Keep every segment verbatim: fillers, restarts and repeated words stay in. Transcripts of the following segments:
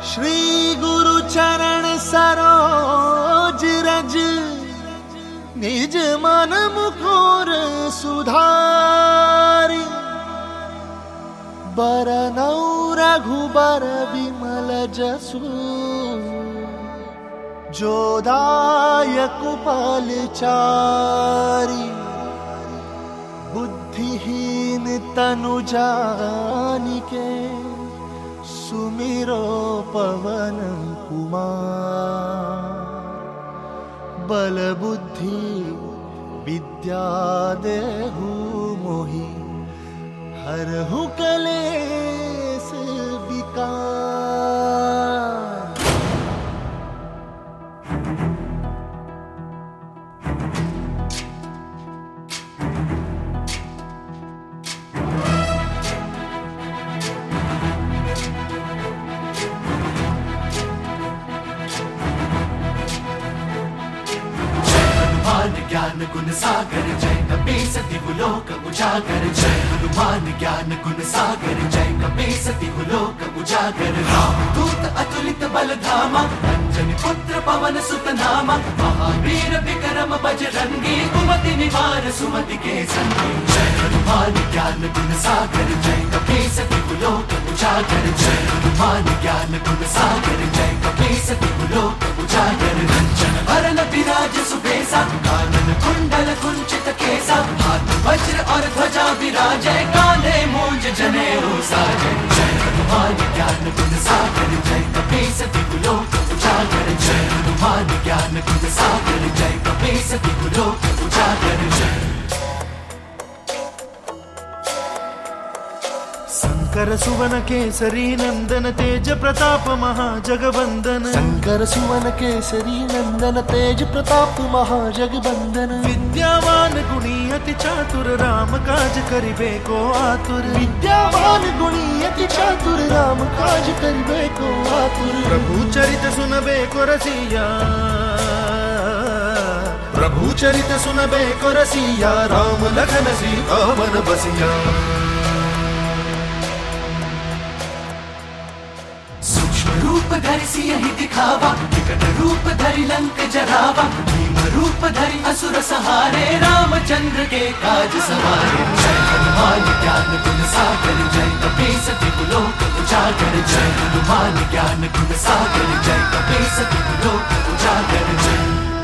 श्री गुरु चरण सरोज रज, निज मन मुकुर सुधारी। बरनौ रघुबर विमल जसु, जो दायक फलचारी। बुद्धिहीन तनु जानिके, सुमिरो पवन कुमार। बल बुद्धि विद्या देहु मोहि, हरहु कलेस विकार। ज्ञान गुण सागर जय कपीस तिहु लोक उजागर। जय हनुमान ज्ञान गुण सागर जय कपीस तिहु लोक उजागर। राम दूत अतुलित बल धामा, अंजनी पुत्र पवन सुत नामा। महावीर विक्रम बजरंगी, कुमति निवार सुमति के संगी। जय हनुमान ज्ञान गुण सागर जय कपीस तिहु लोक उजागर। जय हनुमान ज्ञान गुण सागर जय कपीस तिहु लोक उजागर। रंजन भरन विराज सुबेसा, कानन कुंडल कुंचित केसा। हाथ वज्र और ध्वजा विराजय, कांधे मूंज जनेऊ साजय। जय हनुमान ज्ञान गुण सागर जय कपीस तिहु लोक उजागर। जय हनुमान ज्ञान गुण सागर जय कपीस तिहु लोक उजागर। जय शंकर सुवन केसरी नंदन, तेज प्रताप महाजगवंदन। शंकर सुवन केसरी नंदन, तेज प्रताप महाजगवंदन। विद्यावान गुणी अति चातुर, राम काज करिबे को आतुर। विद्यावान गुणी अति चातुर, राम काज करिबे को आतुर। प्रभु चरित सुनबे को रसिया, प्रभु चरित सुनबे को रसिया। राम लखन सीता मन बसिया। रूप धरि सियहि दिखावा, विकट रूप धरि लंक जरावा। भीम रूप धरि असुर संहारे, रामचंद्र के काज सवारे। जय हनुमान ज्ञान गुण सागर जय कपीस तिहु लोक उजागर। जय हनुमान ज्ञान गुण सागर जय कपीस तिहु लोक उजागर। जय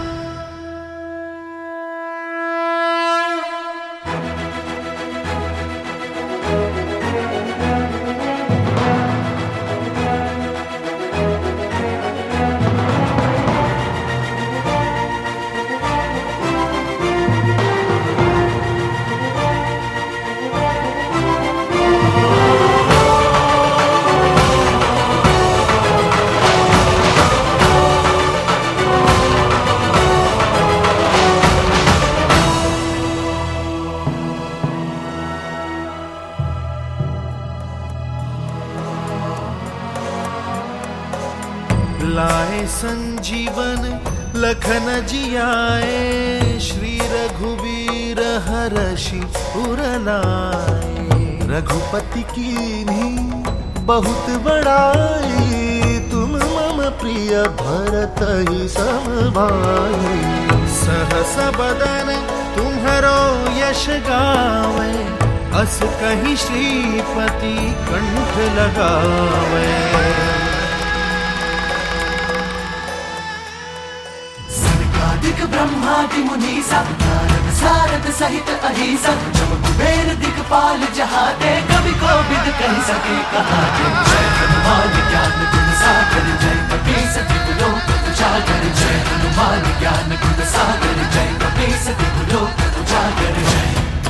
लाए संजीवन लखन जियाए, श्री रघुवीर हरषि उर लाए। रघुपति कीन्ही बहुत बड़ाई, तुम मम प्रिय भरत ही सम भाई। सहस बदन तुम्हरो यश गावे, अस कहीं श्रीपति कंठ लगावे। दिक ब्रह्मादि मुनीसा, नारद सारद सहित अहिसा। जम कुबेर दिक्पाल जहाते, कवि कोविद कह सके कहाते। जय हनुमान ज्ञान गुण सागर जय कपीस तिहु लोक उजागर। जय हनुमान ज्ञान गुण सागर जय कपीस तिहु लोक उजागर। जय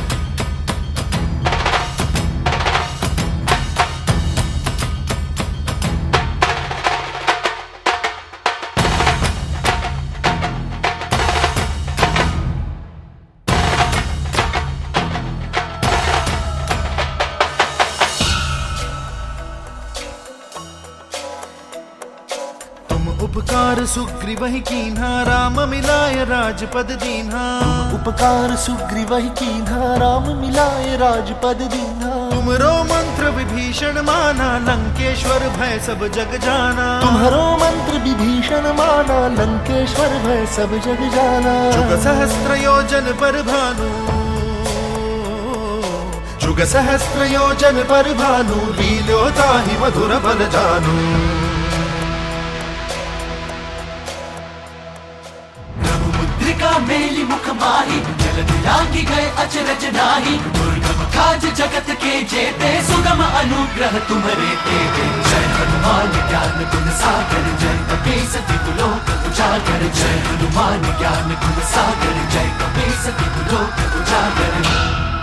उपकार सुग्रीवहि कीन्हा, राम मिलाय राजपद दीन्हा। उपकार सुग्रीवहि कीन्हा, राम मिलाय राजपद दीन्हा। तुमरो मंत्र विभीषण माना, लंकेश्वर भय सब जग जाना। तुम्हारो मंत्र विभीषण माना, लंकेश्वर भय सब जग जाना। जुग सहस्त्र योजन पर भानु, जुग सहस्त्र योजन पर भानु, लील्यो ताहि मधुर बल जानु। मुद्रिका मेली मुख माही, जल दिलांगी गए अचरज नाही। दुर्गम काज जगत के जेते, सुगम अनुग्रह तुम्हारे तेते। जय हनुमान ज्ञान गुण सागर, जय कपीस तिहु लोक उजागर। जय हनुमान ज्ञान गुण सागर, जय कपीस तिहु लोक उजागर।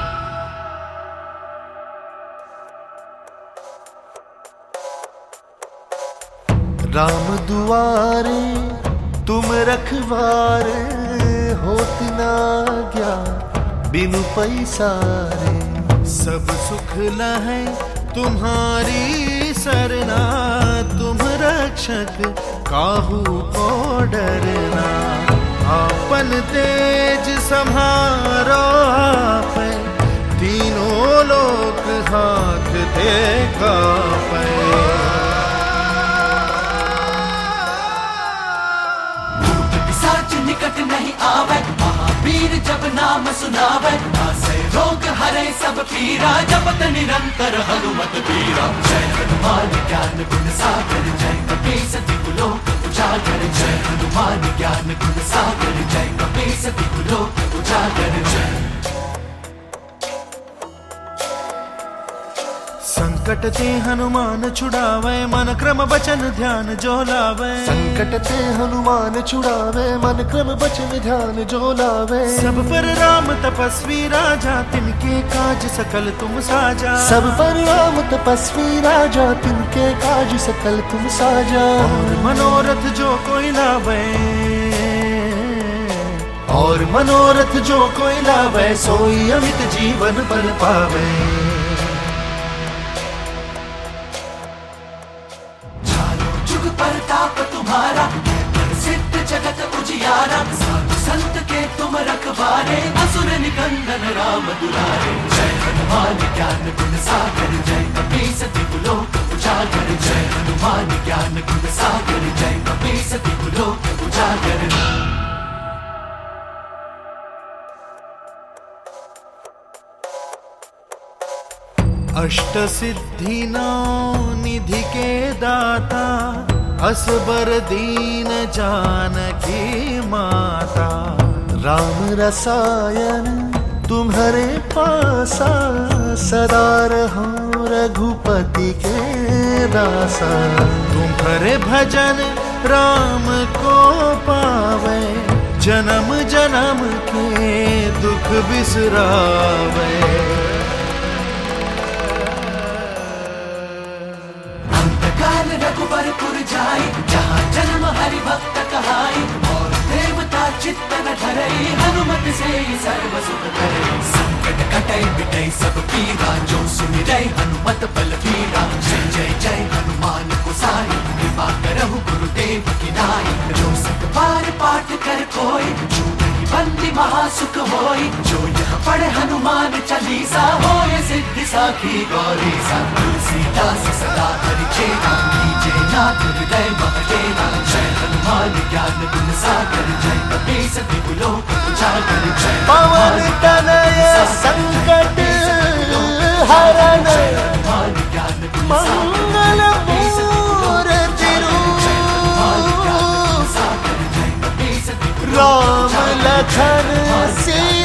राम दुआरे तुम रखवारे, होत ना ज्ञान बिनु पैसारे। सब सुख लहै तुम्हारी सरना, तुम रक्षक काहू को डरना। आपन तेज सम्हारो आपै, तीनों लोक हाथ दे कापै। निकट नहीं आवे, महावीर जब नाम सुनावे। नासै रोग हरे सब पीरा, जपत निरंतर हनुमत बीरा। जय हनुमान ज्ञान गुण सागर, जय कपीस तिहु लोक उजागर। जय हनुमान ज्ञान गुण सागर, जय कपीस तिहु लोक उजागर। जय संकट ते हनुमान छुड़ावे, मन क्रम बचन ध्यान जो लावे। संकट ते हनुमान छुड़ावे, मन क्रम बचन ध्यान जो लावे। सब पर राम तपस्वी राजा, तिनके काज सकल तुम साजा। सब पर राम तपस्वी राजा, तिनके काज सकल तुम साजा। और मनोरथ जो कोई लावे, और मनोरथ जो कोई लावे, सोई अमित जीवन बल पावे। प्रताप तुम्हारा, सिद्ध जगत उजियारा। साधु संत के तुम रखवारे, असुर निकंदन राम दुलारे। जय हनुमान ज्ञान गुण सागर, जय कपीस तिहु लोक उजागर। जय हनुमान ज्ञान गुण सागर, जय कपीस तिहु लोक उजागर। अष्ट सिद्धि नौ निधि के दाता, असबर दीन जानकी माता। राम रसायन तुम्हारे पासा, सदा रहो रघुपति के दासा। तुम्हारे भजन राम को पावे, जन्म जन्म के दुख बिसरावे। रघुबरपुर जाई, जहाँ जन्म हरि भक्त कहाई। और देवता चित्त न धरई, हनुमत से सर्व सुख करई। संकट कटई मिटई सब पीरा, जो सुमिरै हनुमत बल बीरा। जय जय जय हनुमान गोसाई, कृपा करहु गुरुदेव की नाई। जो सत बार पाठ कर कोई, छूटहि बंदी महासुख होई। जो यह पढ़े हनुमान चालीसा, होय सिद्धि साखी गौरीसा। तुलसीदास सदा हरि चेरा, कीजे नाथ हृदय महडेरा। जय हनुमान ज्ञान गुण सागर, जय कपीस तिहु लोक उजागर। जय पवन तनय संकट हरण, मंगल मूर्ति रूप। राम लखन सी